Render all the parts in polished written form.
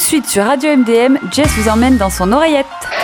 suite sur Radio MDM, Jess vous emmène dans son oreillette.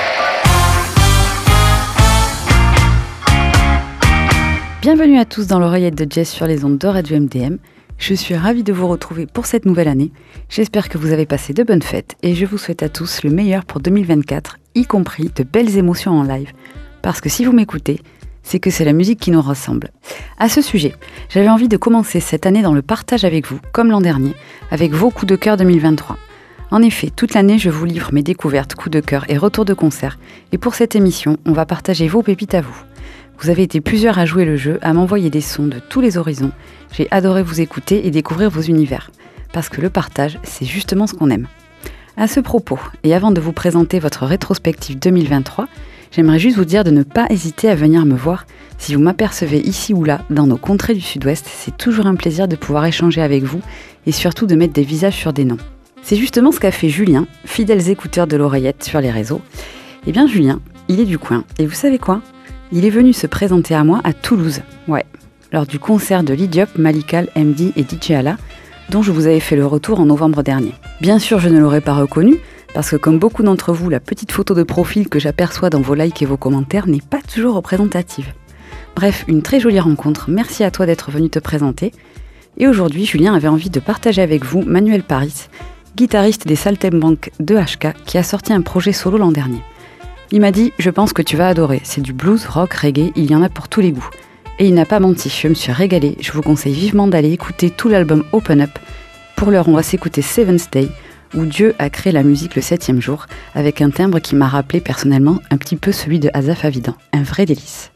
Bienvenue à tous dans l'oreillette de Jess sur les ondes de Radio MDM. Je suis ravie de vous retrouver pour cette nouvelle année. J'espère que vous avez passé de bonnes fêtes et je vous souhaite à tous le meilleur pour 2024, y compris de belles émotions en live. Parce que si vous m'écoutez, c'est que c'est la musique qui nous ressemble. À ce sujet, j'avais envie de commencer cette année dans le partage avec vous, comme l'an dernier, avec vos coups de cœur 2023. En effet, toute l'année, je vous livre mes découvertes, coups de cœur et retours de concert. Et pour cette émission, on va partager vos pépites à vous. Vous avez été plusieurs à jouer le jeu, à m'envoyer des sons de tous les horizons. J'ai adoré vous écouter et découvrir vos univers. Parce que le partage, c'est justement ce qu'on aime. À ce propos, et avant de vous présenter votre rétrospective 2023, j'aimerais juste vous dire de ne pas hésiter à venir me voir. Si vous m'apercevez ici ou là, dans nos contrées du Sud-Ouest, c'est toujours un plaisir de pouvoir échanger avec vous et surtout de mettre des visages sur des noms. C'est justement ce qu'a fait Julien, fidèles écouteurs de l'oreillette sur les réseaux. Eh bien Julien, il est du coin. Et vous savez quoi ? Il est venu se présenter à moi à Toulouse. Ouais, lors du concert de Lidiop, Malikal, MD et DJ Ala, dont je vous avais fait le retour en novembre dernier. Bien sûr, je ne l'aurais pas reconnu, parce que comme beaucoup d'entre vous, la petite photo de profil que j'aperçois dans vos likes et vos commentaires n'est pas toujours représentative. Bref, une très jolie rencontre, merci à toi d'être venu te présenter. Et aujourd'hui, Julien avait envie de partager avec vous Manuel Paris, guitariste des Saltimbanques de HK, qui a sorti un projet solo l'an dernier. Il m'a dit « Je pense que tu vas adorer, c'est du blues, rock, reggae, il y en a pour tous les goûts ». Et il n'a pas menti, je me suis régalée, je vous conseille vivement d'aller écouter tout l'album Open Up. Pour l'heure, on va s'écouter Seventh Day, où Dieu a créé la musique le 7e jour, avec un timbre qui m'a rappelé personnellement un petit peu celui de Asaf Avidan. Un vrai délice.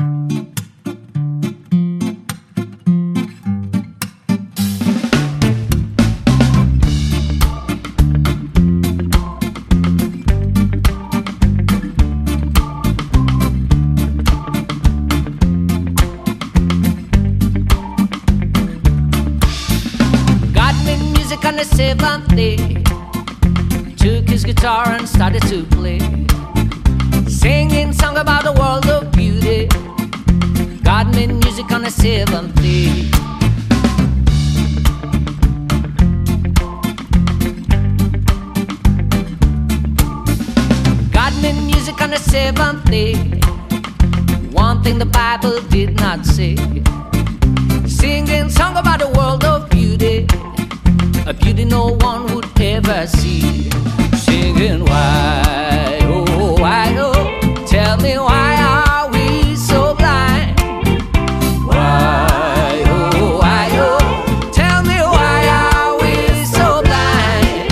On the seventh day, took his guitar and started to play, singing song about the world of beauty. God made music on the seventh day. God made music on the seventh day. One thing the Bible did not say, singing song about the world of beauty, a beauty no one would ever see. Singing why, oh, tell me why are we so blind? Why, oh, tell me why are we so blind?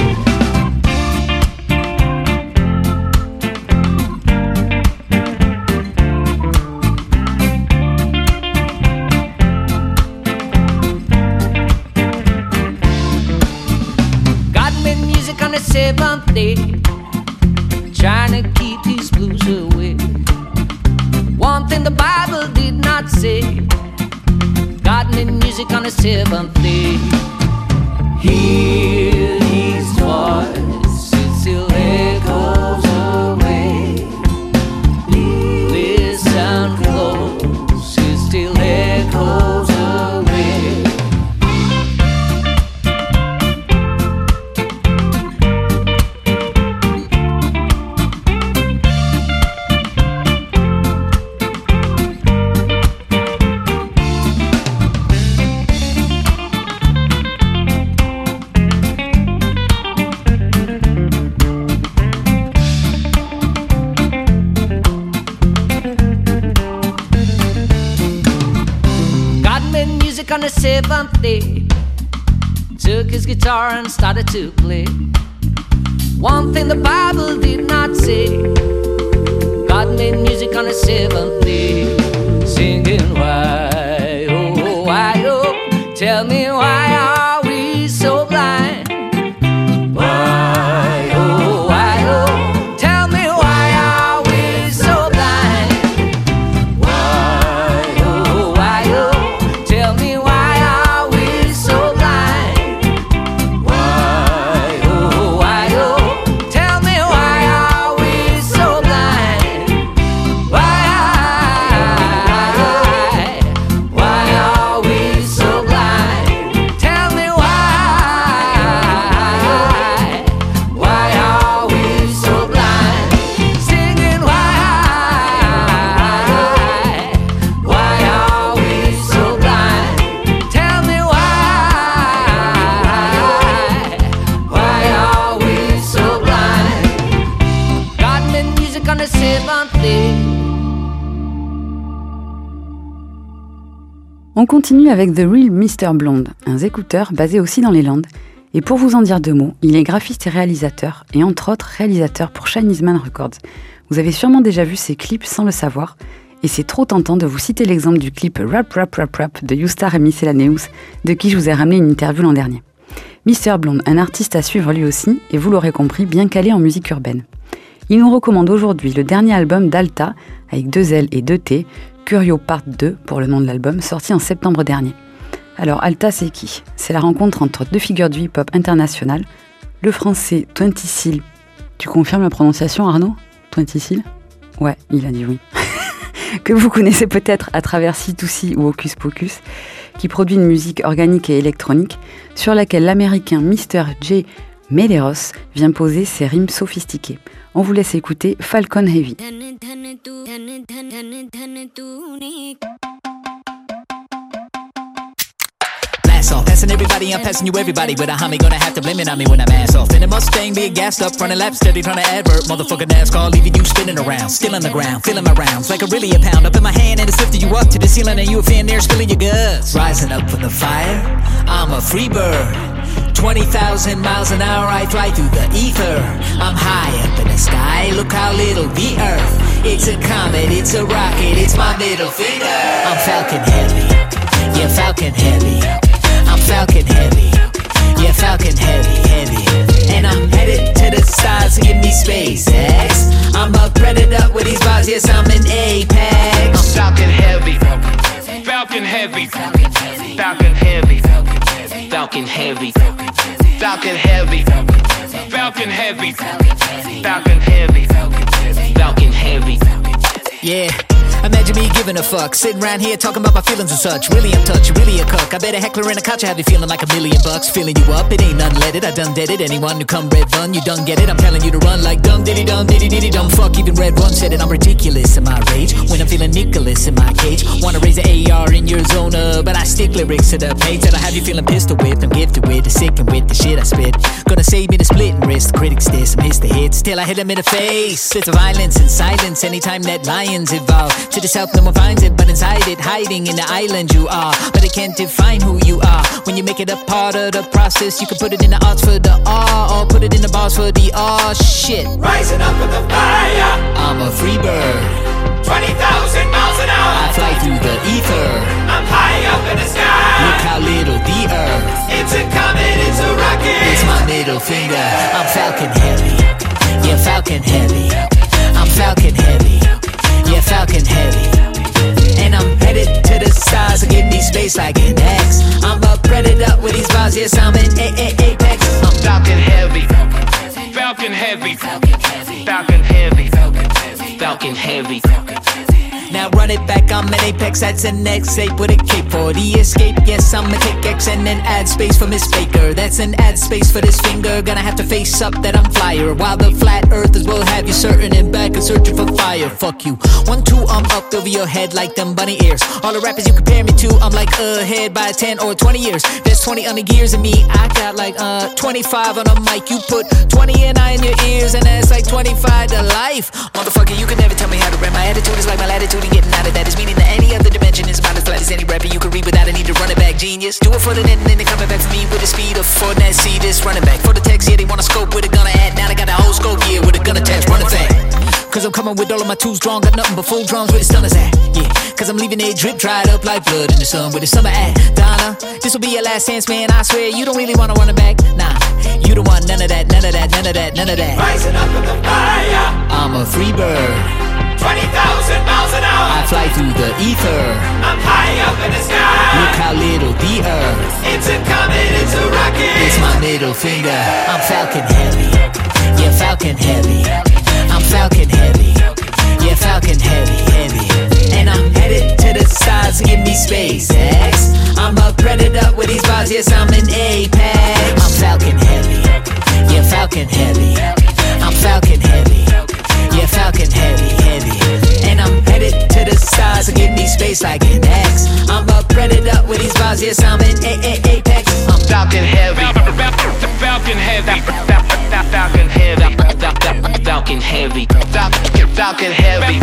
On the seventh day, trying to keep these blues away. One thing the Bible did not say, God made music on the seventh day. Hear his voice, it still echoes away. Listen close, it still echoes away. On the seventh day, took his guitar and started to play. One thing the Bible did not say, God made music on the seventh day. Singing why, oh, tell me why are we so blind? Why, oh, tell me why are we so blind? Why, oh, tell me why. Tell On continue avec The Real Mr. Blonde, un écouteur basé aussi dans les Landes. Et pour vous en dire 2 mots, il est graphiste et réalisateur, et entre autres réalisateur pour Chinese Man Records. Vous avez sûrement déjà vu ses clips sans le savoir, et c'est trop tentant de vous citer l'exemple du clip Rap Rap Rap Rap de Youstar et Miscellaneous, de qui je vous ai ramené une interview l'an dernier. Mr. Blonde, un artiste à suivre lui aussi, et vous l'aurez compris, bien calé en musique urbaine. Il nous recommande aujourd'hui le dernier album d'Alta, avec 2 L et 2 T, Curio Part 2 pour le nom de l'album, sorti en septembre dernier. Alors Alta, c'est qui ? C'est la rencontre entre 2 figures du hip-hop international, le français 20 Seal. Tu confirmes la prononciation, Arnaud ? 20 Seal ? Ouais, il a dit oui. Que vous connaissez peut-être à travers C2C ou Hocus Pocus, qui produit une musique organique et électronique, sur laquelle l'américain Mr. J. Medeiros vient poser ses rimes sophistiquées. On vous laisse écouter Falcon Heavy. Off. Passing everybody, I'm passing you everybody. With a homie, gonna have to blame it on me when I'm ass off. In a Mustang, being gassed up, running laps, steady trying to advert. Motherfucking NASCAR, leaving you spinning around. Still on the ground, feeling my rounds like a really a pound. Up in my hand and it's lifting you up to the ceiling and you a fan there spilling your guts. Rising up from the fire, I'm a free bird. 20,000 miles an hour, I fly through the ether. I'm high up in the sky, look how little the earth. It's a comet, it's a rocket, it's my middle finger. I'm Falcon Heavy, yeah, Falcon Heavy. I'm Falcon Heavy, yeah, Falcon Heavy, heavy. And I'm headed to the stars to give me SpaceX. I'm a predator with these bars, yes, I'm an apex. I'm Falcon Heavy, Falcon Heavy, Falcon Heavy, Falcon Heavy, Falcon Heavy, Falcon Heavy, Falcon Heavy, Falcon Heavy. Yeah. Imagine me giving a fuck, sitting around here talking about my feelings and such. Really I'm touched, you really a cuck. I bet a heckler in a couch, I have you feeling like $1,000,000. Filling you up, it ain't nothing, let it, I done did it. Anyone who come red run, you done get it. I'm telling you to run like dumb diddy dum diddy diddy dum. Fuck, even red run said it, I'm ridiculous in my rage. When I'm feeling Nicholas in my cage. Wanna raise the AR in your zona, but I stick lyrics to the page. That'll have you feeling pistol whipped, I'm gifted with the sick and with the shit I spit. Gonna save me the splitting wrist, critics diss, miss the hits. Till I hit them in the face. It's violence and silence anytime that lions evolve. To the south, no one finds it, but inside it, hiding in the island you are. But it can't define who you are. When you make it a part of the process, you can put it in the arts for the R, or put it in the bars for the R. Shit. Rising up with the fire, I'm a free bird. 20,000 miles an hour, I fly through the ether. I'm high up in the sky. Look how little the earth. It's a comet, it's a rocket. It's my middle finger. I'm Falcon Heavy, yeah, Falcon Heavy. I'm Falcon Heavy, yeah, Falcon Heavy. And I'm headed to the stars to give me space like an X. I'm a predator with these bars, yes, I'm an apex. I'm Falcon Heavy, Falcon Heavy, Falcon Heavy, Falcon Heavy, Falcon Heavy. Now run it back, I'm an apex, that's an X8 with a cape for the escape. Yes, I'm a take X and then add space for Miss Faker. That's an add space for this finger. Gonna have to face up that I'm flyer. While the flat earthers will have you certain and back and searching for fire. Fuck you. 1, 2, I'm up over your head like them bunny ears. All the rappers you compare me to, I'm like ahead by 10 or 20 years. There's 20 on the gears in me, I got like 25 on a mic. You put 20 and I in your ears and that's like 25 to life. Motherfucker, you can never tell me how to rap. My attitude is like my latitude. Getting out of that is meaning that any other dimension is about as flat as any rapper you can read without a need to run it back. Genius, do it for the net and then they're coming back for me with the speed of Fortnite. See this running back for the text, yeah, they wanna scope with a gunner at. Now they got the whole scope, yeah, with a gun attached, running back. Cause I'm coming with all of my tools drawn, got nothing but full drums where the stunners at. Yeah, cause I'm leaving it drip dried up like blood in the sun where the summer at. Donna, this'll be your last chance, man, I swear you don't really wanna run it back. Nah, you don't want none of that, none of that, none of that, none of that. Rising up in the fire, I'm a free bird. 20,000 miles an hour, I fly through the ether. I'm high up in the sky. Look how little the earth. It's a comet, it's a rocket. It's my middle finger. I'm Falcon Heavy, yeah, Falcon Heavy. I'm Falcon Heavy, yeah, Falcon Heavy, heavy. And I'm headed to the stars to give me SpaceX. I'm a predator with these bars, yes, I'm an apex. I'm Falcon Heavy, yeah, Falcon Heavy. I'm Falcon Heavy, yeah, Falcon Heavy, heavy. And I'm headed to the stars to give me space like an X. I'm a predator with these bars, yes, I'm an apex. I'm Falcon Heavy, Falcon Heavy, Falcon Heavy, Falcon Heavy, Falcon Heavy. Falcon heavy.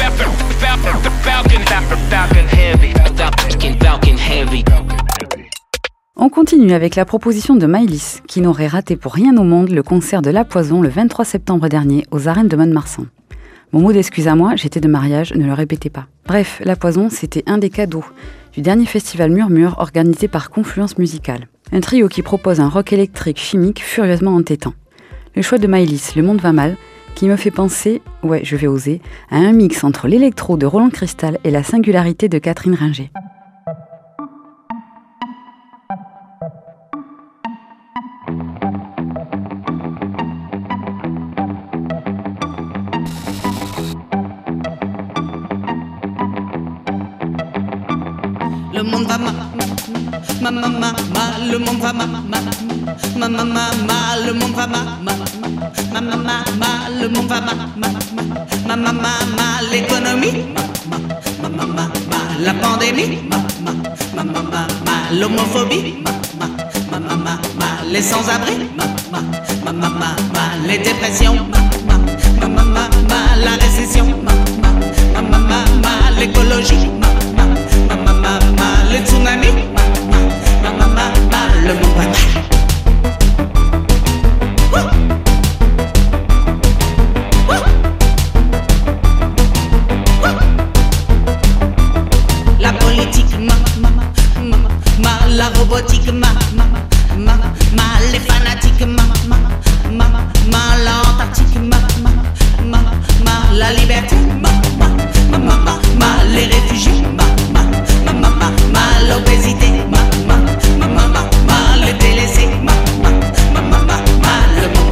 Falcon heavy. On continue avec la proposition de Maëlys, qui n'aurait raté pour rien au monde le concert de La Poison le 23 septembre dernier aux arènes de Mont-de-Marsan. Mon mot d'excuse à moi, j'étais de mariage, ne le répétez pas. Bref, La Poison, c'était un des cadeaux du dernier festival Murmure organisé par Confluence Musicale. Un trio qui propose un rock électrique chimique furieusement entêtant. Le choix de Maëlys, Le Monde va mal, qui me fait penser, ouais je vais oser, à un mix entre l'électro de Roland Cristal et la singularité de Catherine Ringer. Le monde va mal, le monde va mal, le monde va mal, le monde va mal, l'économie, la pandémie, l'homophobie, les sans-abri, les dépressions, la récession, l'écologie. Le tsunami, le monde va mal. La politique, la robotique, les fanatiques, l'Antarctique, la liberté, les réfugiés. L'obésité, les délaissés, le monde va mal.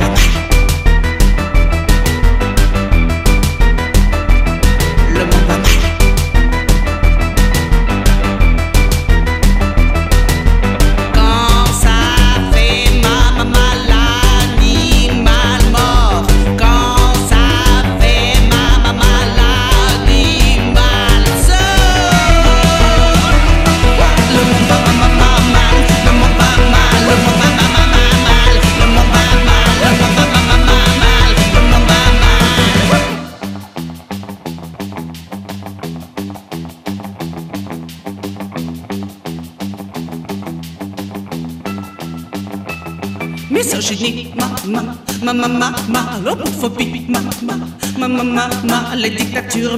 Le monde va mal. Quand ça fait mal, l'animal mort. Quand ça fait mal, l'animal sort. Le monde va mal, le monde va mal, le monde va mal, le monde va mal, le monde va mal, le monde va mal. Misogynie, l'homophobie, les dictatures,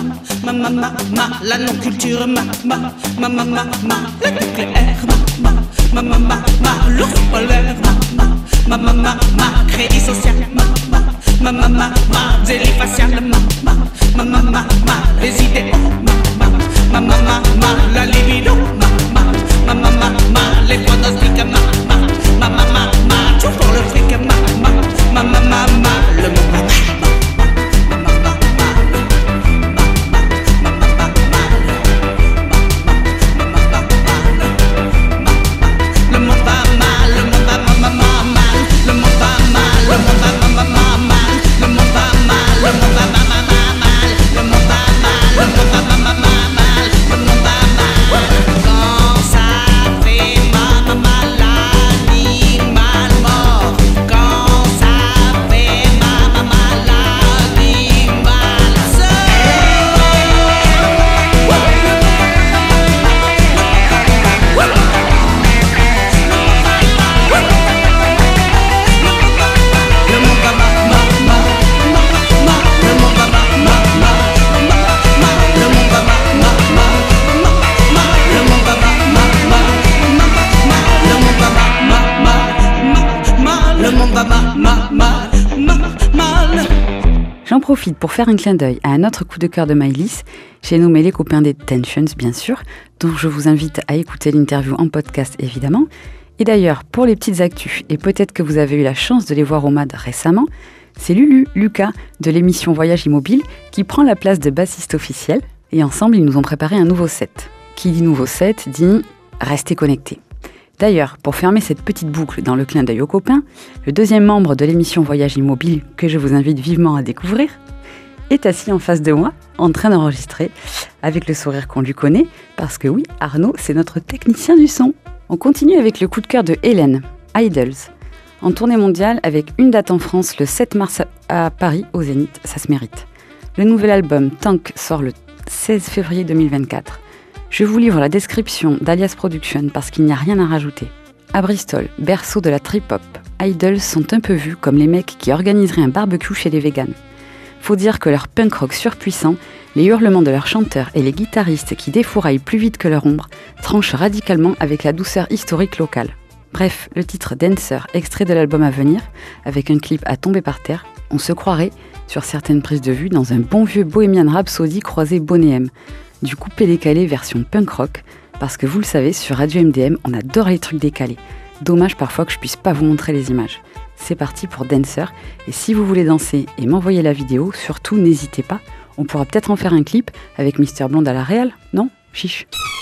la non-culture, le nucléaire, l'ours polaire, crédit social, délit facial, les idéaux, la libido, les pronostics, tout pour le fric, le monde va mal. J'en profite pour faire un clin d'œil à un autre coup de cœur de Maëlys. J'ai nommé les copains des Tensions, bien sûr, dont je vous invite à écouter l'interview en podcast, évidemment. Et d'ailleurs, pour les petites actus, et peut-être que vous avez eu la chance de les voir au MAD récemment, c'est Lucas, de l'émission Voyage Immobile, qui prend la place de bassiste officiel. Et ensemble, ils nous ont préparé un nouveau set. Qui dit nouveau set, dit restez connectés. D'ailleurs, pour fermer cette petite boucle dans le clin d'œil aux copains, le deuxième membre de l'émission Voyage Immobile, que je vous invite vivement à découvrir, est assis en face de moi, en train d'enregistrer, avec le sourire qu'on lui connaît, parce que oui, Arnaud, c'est notre technicien du son. On continue avec le coup de cœur de Hélène, Idols. En tournée mondiale, avec une date en France le 7 mars à Paris, au Zénith, ça se mérite. Le nouvel album Tank sort le 16 février 2024. Je vous livre la description d'Alias Production parce qu'il n'y a rien à rajouter. À Bristol, berceau de la trip-hop, Idols sont un peu vus comme les mecs qui organiseraient un barbecue chez les véganes. Faut dire que leur punk rock surpuissant, les hurlements de leurs chanteurs et les guitaristes qui défouraillent plus vite que leur ombre, tranchent radicalement avec la douceur historique locale. Bref, le titre Dancer, extrait de l'album à venir, avec un clip à tomber par terre, on se croirait, sur certaines prises de vue, dans un bon vieux Bohemian Rhapsody croisé Boney M. Du coupé-décalé version punk rock, parce que vous le savez, sur Radio MDM, on adore les trucs décalés. Dommage parfois que je puisse pas vous montrer les images. C'est parti pour Dancer, et si vous voulez danser et m'envoyer la vidéo, surtout n'hésitez pas, on pourra peut-être en faire un clip avec Mr Blonde à la réal, non ? Chiche.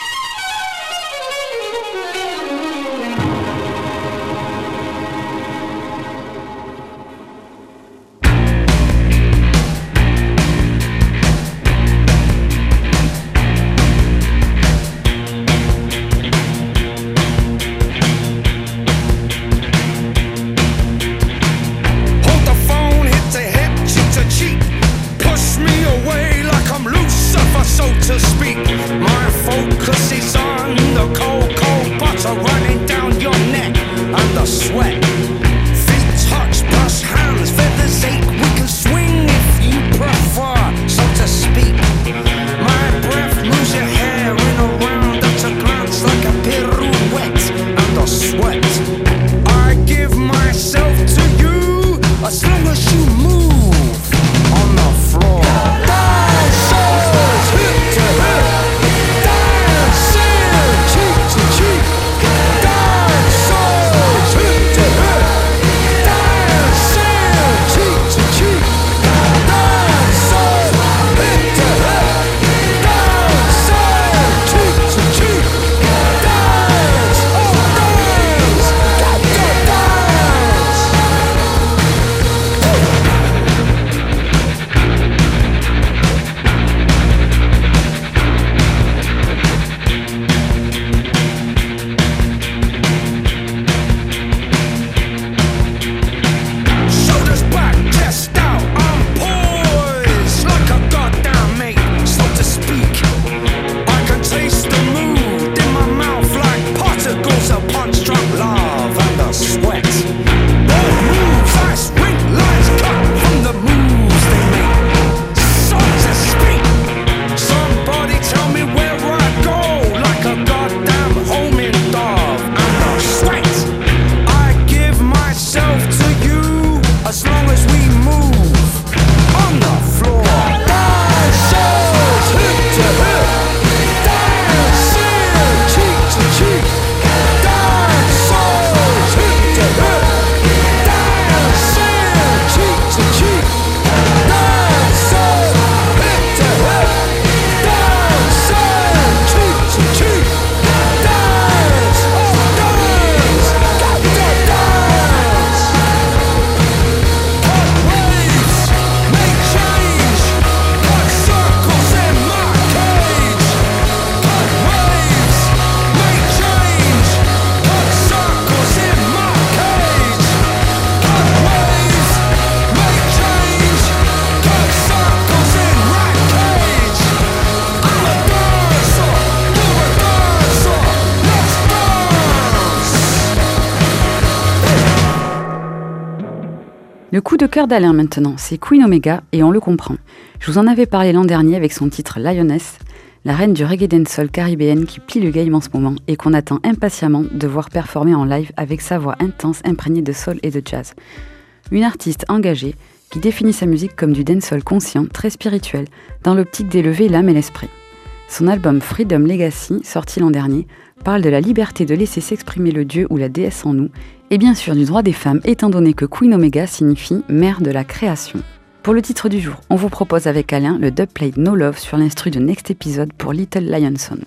Le coup de cœur d'Alain maintenant, c'est Queen Omega et on le comprend. Je vous en avais parlé l'an dernier avec son titre Lioness, la reine du reggae dancehall caribéenne qui plie le game en ce moment et qu'on attend impatiemment de voir performer en live avec sa voix intense imprégnée de soul et de jazz. Une artiste engagée qui définit sa musique comme du dancehall conscient, très spirituel, dans l'optique d'élever l'âme et l'esprit. Son album Freedom Legacy, sorti l'an dernier, parle de la liberté de laisser s'exprimer le dieu ou la déesse en nous, et bien sûr du droit des femmes, étant donné que Queen Omega signifie mère de la création. Pour le titre du jour, on vous propose avec Alain le dubplate No Love sur l'instru de Next Episode pour Little Lionson.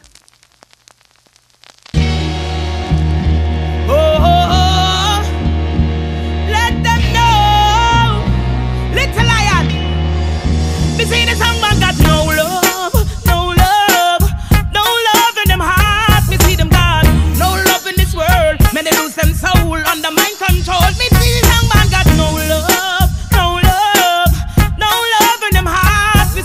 Me see young man got no love, no love, no love in them hearts.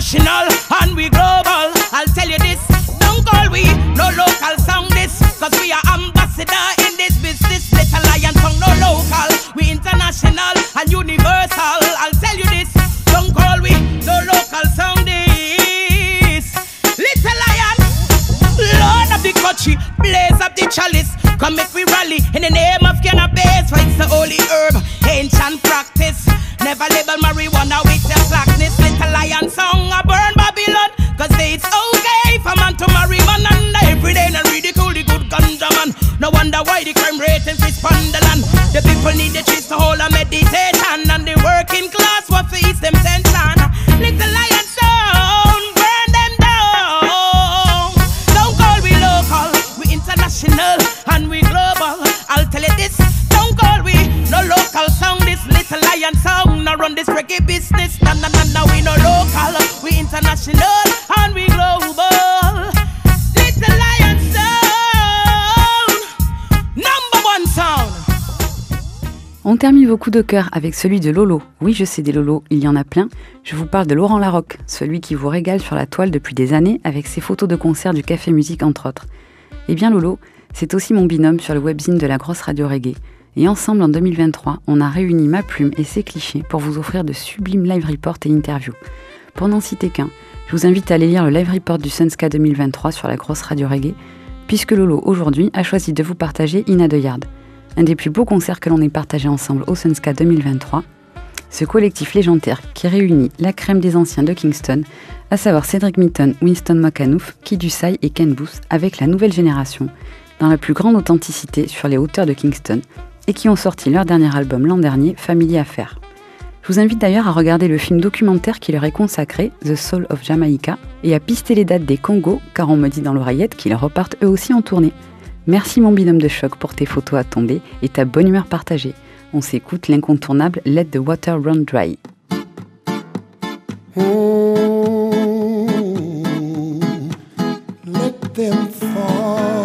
international and we global. I'll tell you this, don't call we no local song this, cause we are ambassador in this business. Little Lion song no local, we international and universal. I'll tell you this, don't call we no local song this. Little Lion, Lord of the country, blaze up the chalice. Come make we rally in the name of cannabis, for it's the holy herb, ancient practice. Never label marijuana with your slackness. Little Lion song a burn Babylon, cause it's okay for man to marry man. And every day no ridicule the good ganja man. No wonder why the crime rate is respond the land. The people need the trees to hold a meditation, and the working class what for ease them tension. Little Lion song burn them down. Don't call we local, we international and we global. I'll tell you this, don't call we no local song. This Little Lion song no run this reggae business. No, no, no, no, we no local, we international and we global. Little Lion sound, number one sound. On termine vos coups de cœur avec celui de Lolo. Oui, je sais, des Lolos, il y en a plein. Je vous parle de Laurent Larocque, celui qui vous régale sur la toile depuis des années avec ses photos de concerts du Café Musique entre autres. Eh bien Lolo, c'est aussi mon binôme sur le webzine de la grosse radio reggae. Et ensemble, en 2023, on a réuni ma plume et ses clichés pour vous offrir de sublimes live reports et interviews. Pour n'en citer qu'un, je vous invite à aller lire le live report du Sunska 2023 sur la grosse radio reggae, puisque Lolo, aujourd'hui, a choisi de vous partager In the Yard, un des plus beaux concerts que l'on ait partagé ensemble au Sunska 2023. Ce collectif légendaire qui réunit la crème des anciens de Kingston, à savoir Cedric Mitton, Winston Makanouf, Kid Sai et Ken Booth, avec la nouvelle génération, dans la plus grande authenticité sur les hauteurs de Kingston, et qui ont sorti leur dernier album l'an dernier, Family Affair. Je vous invite d'ailleurs à regarder le film documentaire qui leur est consacré, The Soul of Jamaica, et à pister les dates des Congos, car on me dit dans l'oreillette qu'ils repartent eux aussi en tournée. Merci mon binôme de choc pour tes photos à tomber et ta bonne humeur partagée. On s'écoute l'incontournable Let the Water Run Dry. Let them fall.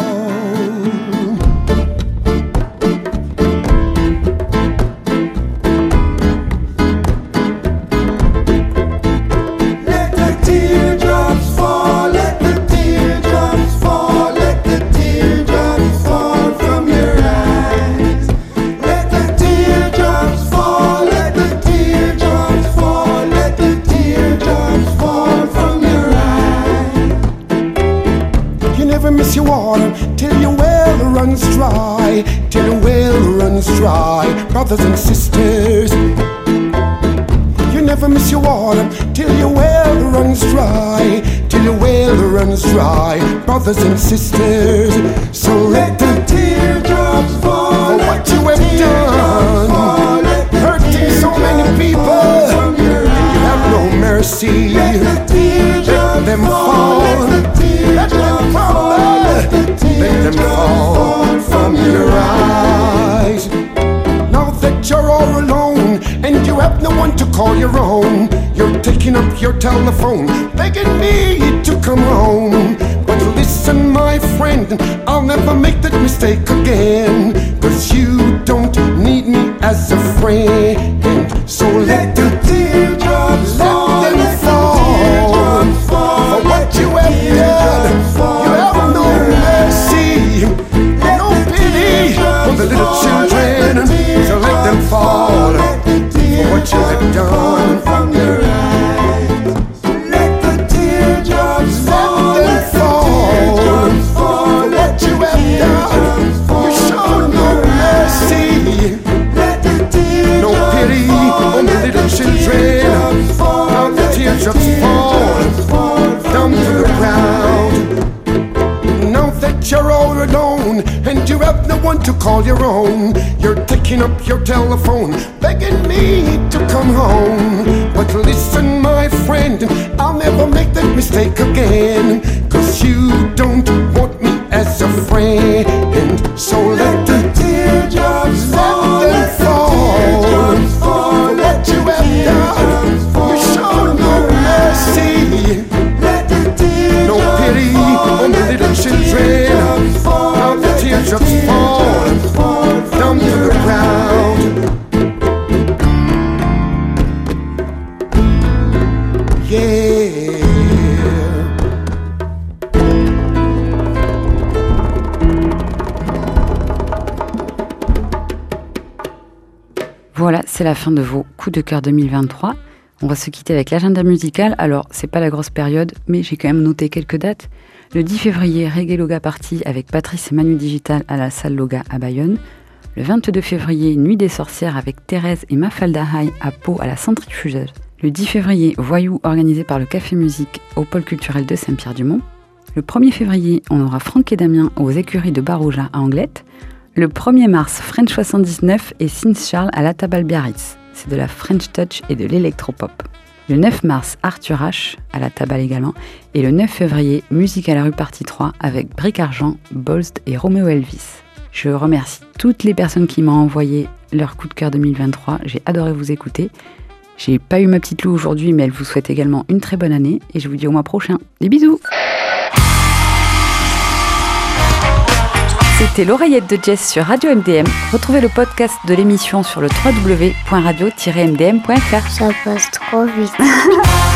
Let the teardrops fall. Let the teardrops fall. Let the teardrops fall from your eyes. Let the teardrops fall. Let the teardrops fall. Let the teardrops fall from your eyes. You never miss your water till your well runs dry. Till your well runs dry, brothers and sisters. You never miss your water till your well runs dry. Till your well runs dry, brothers and sisters. So let the teardrops fall. For what you have done, hurting so many people, and you have no mercy. Let them fall. Let them fall. Let them fall from your eyes. Now that you're all alone and you have no one to call your own, you're taking up your telephone, begging me to come home. But listen, my friend, I'll never make that mistake again, 'cause you don't need me as a friend. So let the teardrops fall. Let them fall. For what you have done, you have no mercy, no pity on the little children. So let them fall for what you have done. Let the teardrops fall. Let them fall for what you have done. You show no mercy, no pity on the little children. Now the teardrops fall down to the ground. Now that you're all alone and you have no one to call your own, you're taking up your telephone, begging me to come home. But listen, my friend, I'll never make that mistake again, 'cause you don't want me as a friend. So let the teardrops fall. Let them fall for what you have done. You show no mercy, no pity on the little children. Now the teardrops fall down to the ground. Yeah. c'est la fin de vos coups de cœur 2023. On va se quitter avec l'agenda musical. Alors, c'est pas la grosse période, mais j'ai quand même noté quelques dates. Le 10 février, Reggae Loga Party avec Patrice et Manu Digital à la salle Loga à Bayonne. Le 22 février, Nuit des sorcières avec Thérèse et Mafalda High à Pau à la Centrifugeuse. Le 10 février, Voyou organisé par le Café Musique au pôle culturel de Saint-Pierre-du-Mont. Le 1er février, on aura Franck et Damien aux écuries de Barouja à Anglette. Le 1er mars, French 79 et Sins Charles à la Tabal Biarritz. C'est de la French Touch et de l'électropop. Le 9 mars, Arthur H à la Tabal également. Et le 9 février, Musique à la rue partie 3 avec Bric Argent, Bolst et Roméo Elvis. Je remercie toutes les personnes qui m'ont envoyé leur coup de cœur 2023. J'ai adoré vous écouter. J'ai pas eu ma petite Lou aujourd'hui, mais elle vous souhaite également une très bonne année. Et je vous dis au mois prochain. Des bisous! C'était l'oreillette de Jess sur Radio MDM. Retrouvez le podcast de l'émission sur le www.radio-mdm.fr. Ça passe trop vite.